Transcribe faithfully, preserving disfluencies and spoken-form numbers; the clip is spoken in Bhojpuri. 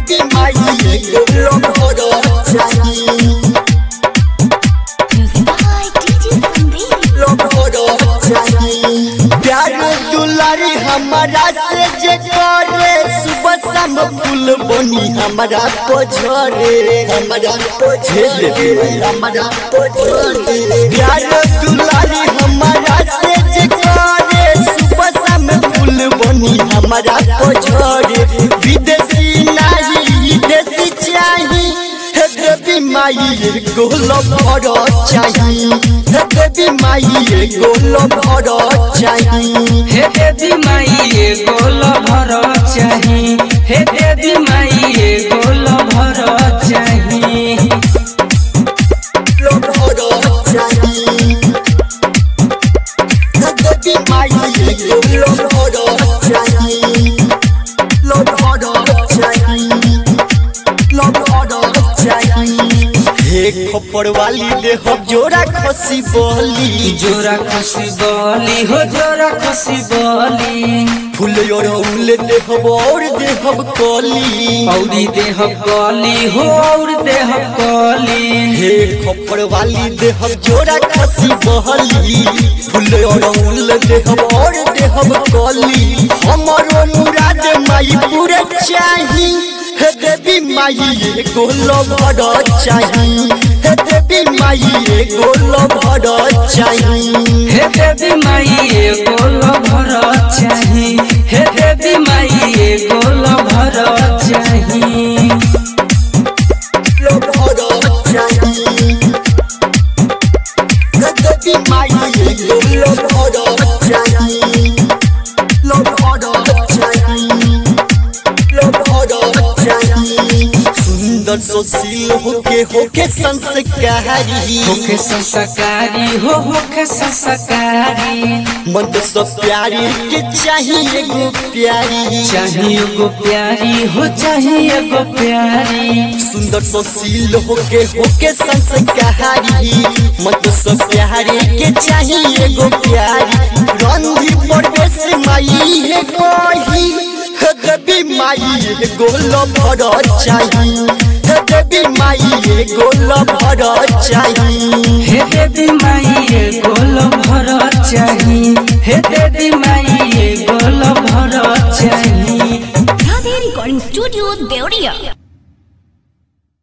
देवी माई एगो लभर चाहिए प्यार दुलारी हमारा से जे करे सुबह शाम फूल बनी हमारा पझरे हमारा पझरे हमारा पझरे प्यार दुलारी हमारा से जे करे सुबह शाम फूल बनी हमारा पझरे विदेशी नहीं देसी चाहिए देवी माई एगो लभर चाहिए देवी माई एगो लभर चाहिए हे देवी माई एगो लभर चाहिए हे देवी माई एगो लभर चाहिए लभर चाहिए देवी माई एगो लभर चाहिए लभर चाहिए लभर चाहिए हे खपर वाली दे हम जोरा खसी बोली जोरा खसी बोली हो जोरा खसी बोली फूल और उल दे हम और दे हम कली औरी दे हम कली हो और दे हम कली हे खपर वाली दे हम जोरा खसी बोली फूल और उल दे हम और दे हम कली हमरो मुराद माई पूरे चाहिए हे देवी माई एगो लभर चाहिए हे देवी माई एगो लभर चाहिए हे देवी माई एगो लभर चाहिए हे देवी माई एगो लभर चाहिए लभर चाहिए हे देवी माई एगो लभर चाहिए लभर चाहिए सुंदर सुशील होके होके संस्कारी होके संस्कारी हो होके संस्कारी मन सब प्यारी के चाहिए एगो प्यारी चाहिए एगो प्यारी हो चाहिए एगो प्यारी सुंदर सुशील होके होके संस्कारी मन सब प्यारी के चाहिए एगो प्यारी रंधी परवेश माई है कोई देवी माई एगो लभर चाहिए देवी माई एगो लभर चाहिए हे देवी माई एगो लभर चाहिए हे देवी माई एगो लभर चाहिए राधे रिकॉर्डिंग स्टूडियो देवरिया।